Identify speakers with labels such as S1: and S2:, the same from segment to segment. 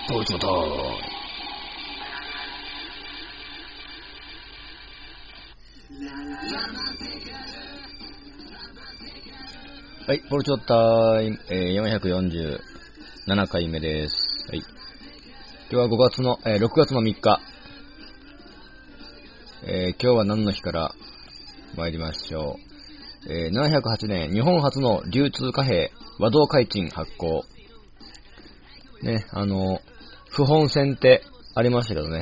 S1: ポルチョタイム。はい、ポルチョタイム、447回目です。はい。今日は6月の3日。今日は何の日から参りましょう。708年、日本初の流通貨幣、和同開珍発行。ね、不本線ってありましたけどね、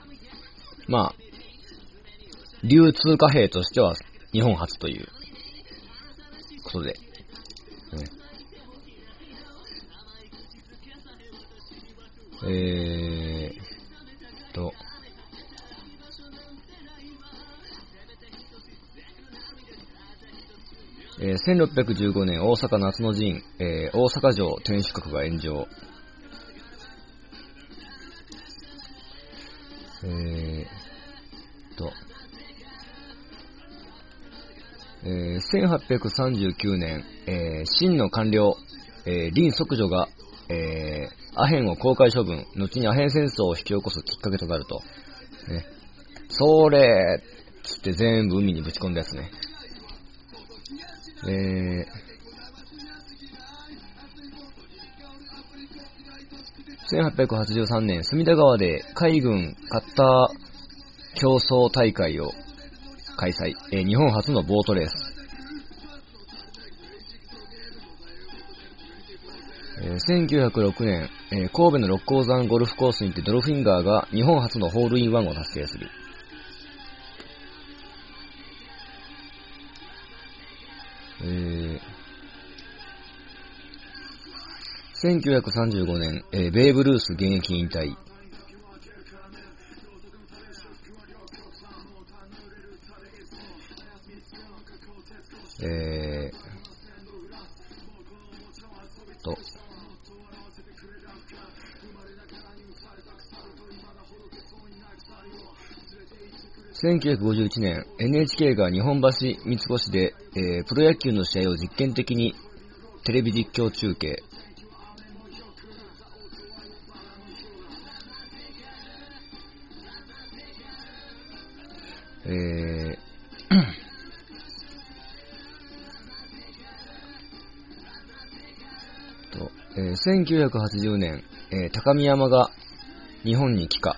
S1: 流通貨幣としては日本初ということで、ね、1615年大阪夏の陣、大阪城天守閣が炎上。1839年、清の官僚、林則女が、アヘンを公開処分、後にアヘン戦争を引き起こすきっかけとなると。ね、それーつって全部海にぶち込んだやつね。1883年、隅田川で海軍カッター競争大会を開催。日本初のボートレース。1906年、神戸の六甲山ゴルフコースにてドルフィンガーが日本初のホールインワンを達成する。1935年、ベーブ・ルース現役引退。1951年、NHK が日本橋三越で、プロ野球の試合を実験的にテレビ実況中継。1980年、高見山が日本に帰化。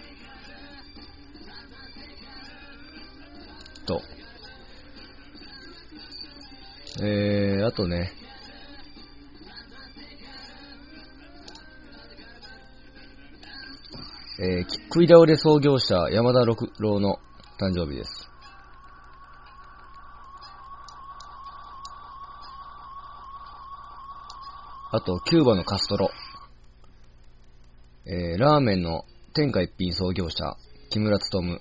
S1: あとね、食い倒れ創業者山田六郎の誕生日です。あと、キューバのカストロ。ラーメンの天下一品創業者、木村勉。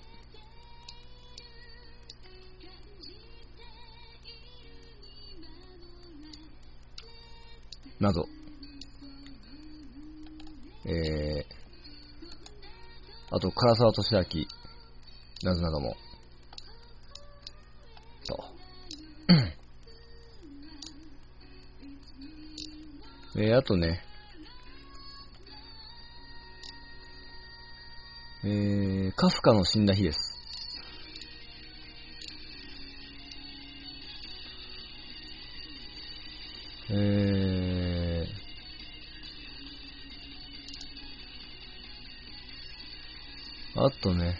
S1: など。あと、唐沢寿明、などなども。あとね、カフカの死んだ日です。あとね、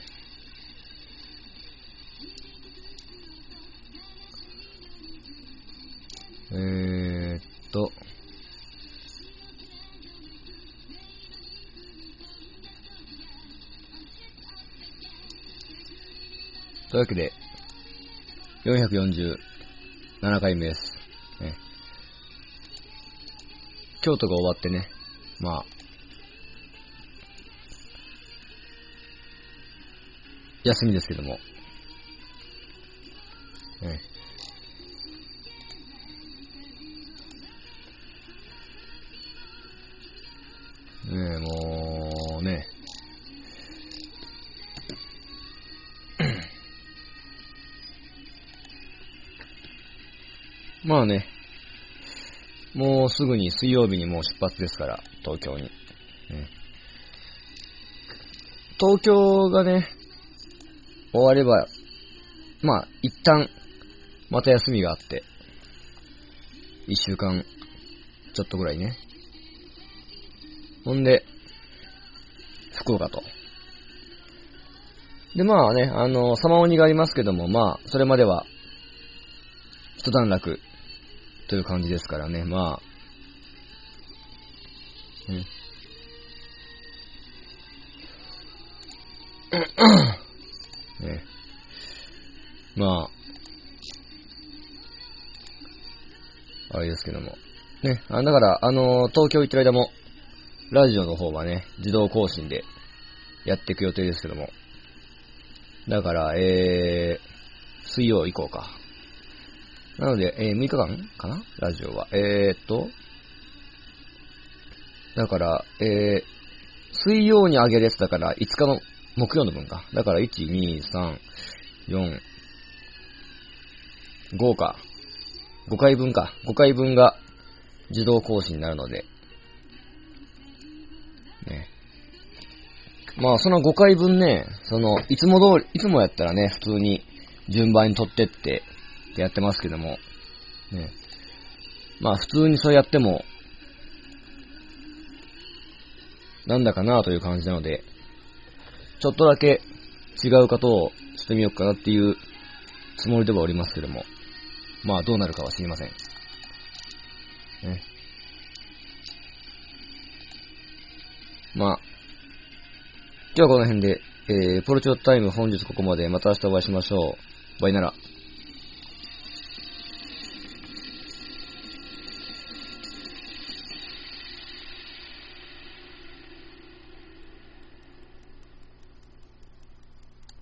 S1: というわけで、447回目です。ね、京都が終わってね、休みですけども、もうね、まあね、もうすぐに水曜日にもう出発ですから、東京に。 東京がね、終われば、まあ、一旦、また休みがあって、一週間、ちょっとぐらいね。ほんで、福岡と。で、まあね、サマオニがありますけども、まあ、それまでは、一段落、という感じですからね、まあ、ね、まあ、あれですけども。ね、だから、東京行ってる間も、ラジオの方はね、自動更新でやっていく予定ですけども。だから、水曜以降か。なので、6日間かなラジオは。だから、水曜に上げるやつだから、5日の木曜の分か。だから、1、2、3、4、5か。5回分か。5回分が自動更新になるので。ね。まあ、その5回分ね、いつもやったらね、普通に順番に取ってってやってますけども、ね。まあ、普通にそうやっても、なんだかなという感じなので、ちょっとだけ違うことをしてみようかなっていうつもりではおりますけども、まあ、どうなるかは知りません。ね。まあ、今日はこの辺で、ポルチョタイム本日ここまで。また明日お会いしましょう。バイなら。